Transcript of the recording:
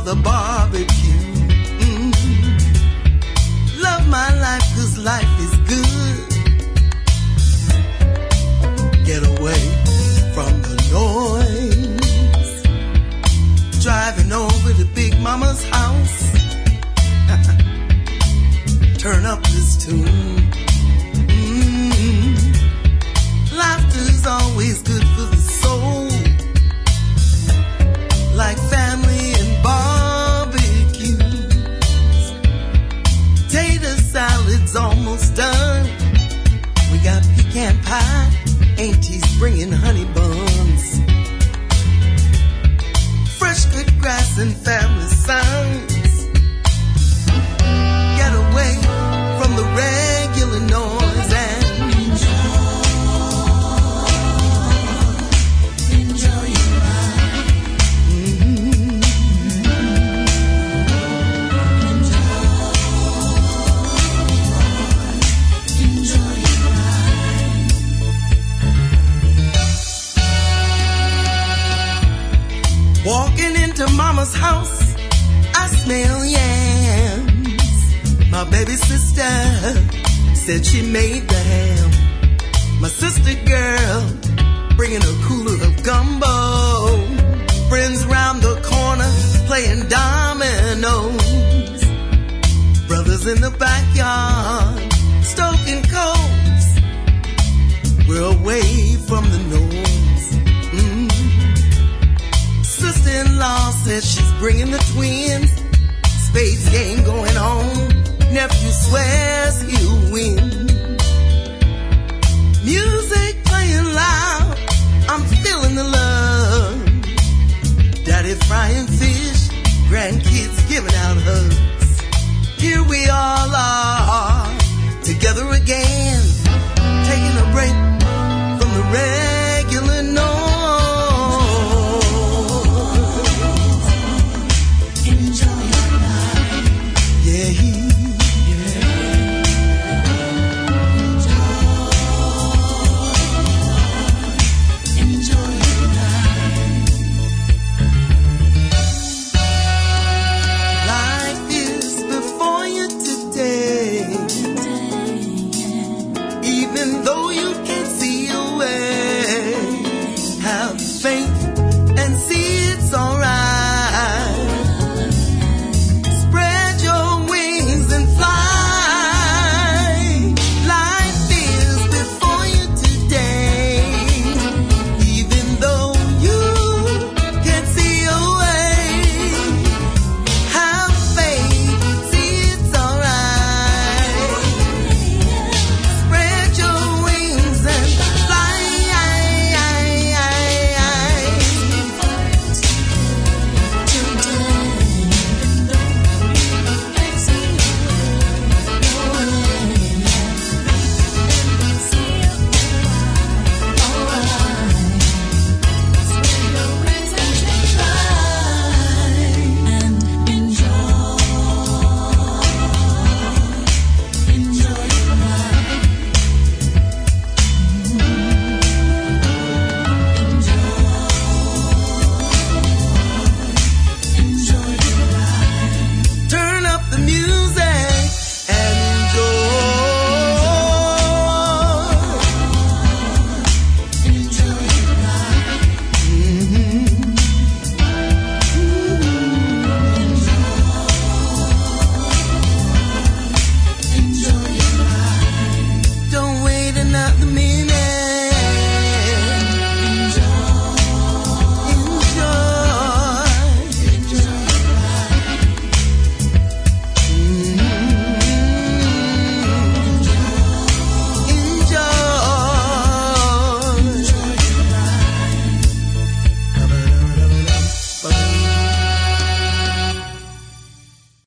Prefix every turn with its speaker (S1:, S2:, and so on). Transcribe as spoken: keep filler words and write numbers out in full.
S1: the barbecue. Mm. Love my life 'cause life is good. Get away from the noise. Driving over to Big Mama's house. Turn up this tune. Mm. Laughter's always good for the soul. Like family and barbecues. Tater salad's almost done. We got pecan pie. Auntie's bringing honey buns. Fresh good grass and family sounds. Get away from the regular noise and walking into Mama's house, I smell yams. My baby sister said she made the ham. My sister girl bringing a cooler of gumbo. Friends round the corner playing dominoes. Brothers in the backyard stoking coals. We're away from the noise. Mm. Sister-in-law says she's bringing the twins. Spades game going on. Nephew swears